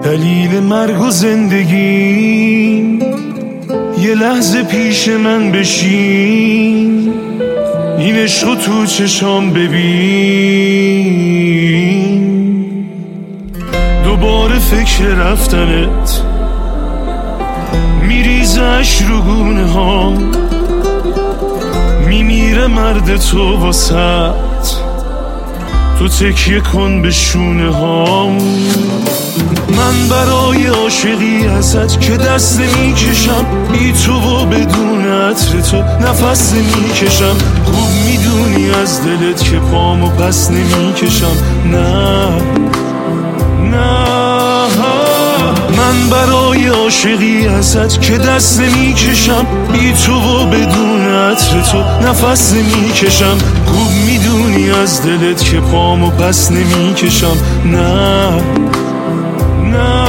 دلیل مرگ و زندگی یه لحظه پیش من بشین، این عشق تو چشام ببین. دوباره فکر رفتنت میریزش رو گونه ها، میمیره مرد تو واسط، تو تکیه کن به شونه ها. من برای عاشقی ازت که دست میکشم، بی تو و بدون عطر تو نفس میکشم. خوب میدونی از دلت که پامو پس نمیکشم. نه نه، من برای عاشقی ازت که دست میکشم، بی تو و بدون عطر تو نفس میکشم. خوب میدونی از دلت که پامو پس نمیکشم. نه نه.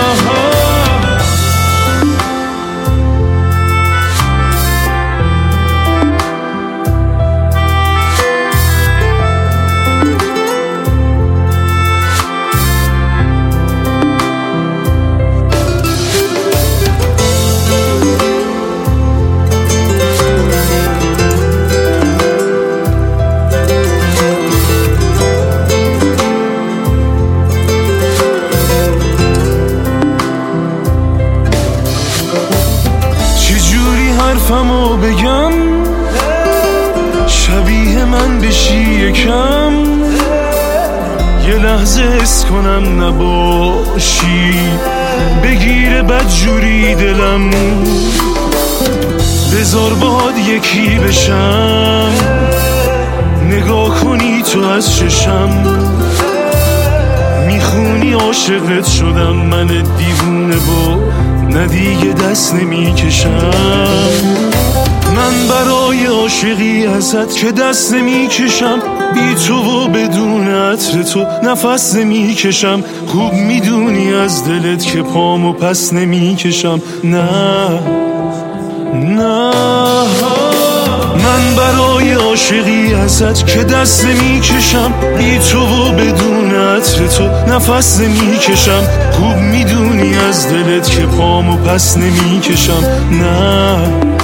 حرفمو بگم شبیه من بشی یکم، یه لحظه حس کنم نباشی، بگیره بدجوری دلم. بذار باهات یکی بشم، نگاه کنی تو از چشم، میخونی عاشقت شدم من دیوونه با نه دیگه دست نمیکشم. من برای عاشقی ازت که دست نمیکشم، بی تو و بدون عطر تو نفس نمیکشم. خوب میدونی از دلت که پامو پس نمیکشم. نه نه، من برای عاشقی ازت که دست نمیکشم، بی تو و بدون عطر تو نفس نمیکشم. خوب میدونی از دلت که پامو پس نمیکشم. نه